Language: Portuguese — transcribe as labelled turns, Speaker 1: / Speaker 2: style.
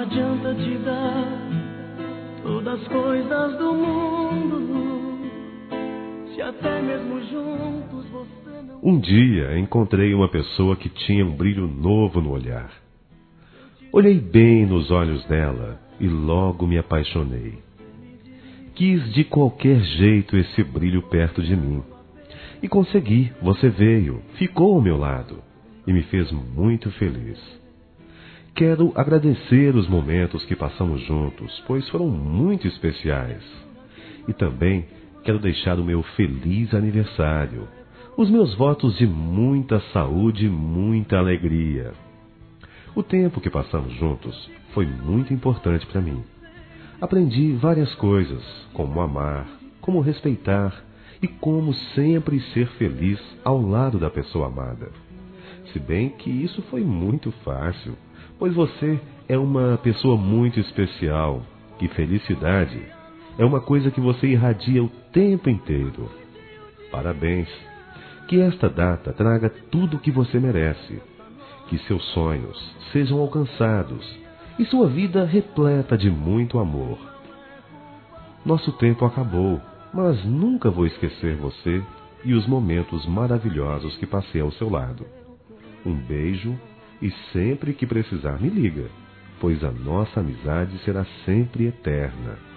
Speaker 1: adianta te dar todas as coisas do mundo, se até mesmo juntos você não...
Speaker 2: Um dia encontrei uma pessoa que tinha um brilho novo no olhar. Olhei bem nos olhos dela e logo me apaixonei. Quis de qualquer jeito esse brilho perto de mim. E consegui, você veio, ficou ao meu lado e me fez muito feliz. Quero agradecer os momentos que passamos juntos, pois foram muito especiais. E também quero deixar o meu feliz aniversário, os meus votos de muita saúde e muita alegria. O tempo que passamos juntos foi muito importante para mim. Aprendi várias coisas, como amar, como respeitar e como sempre ser feliz ao lado da pessoa amada. Se bem que isso foi muito fácil, pois você é uma pessoa muito especial e felicidade é uma coisa que você irradia o tempo inteiro. Parabéns! Que esta data traga tudo o que você merece, que seus sonhos sejam alcançados e sua vida repleta de muito amor. Nosso tempo acabou, mas nunca vou esquecer você e os momentos maravilhosos que passei ao seu lado. Um beijo e sempre que precisar me liga, pois a nossa amizade será sempre eterna.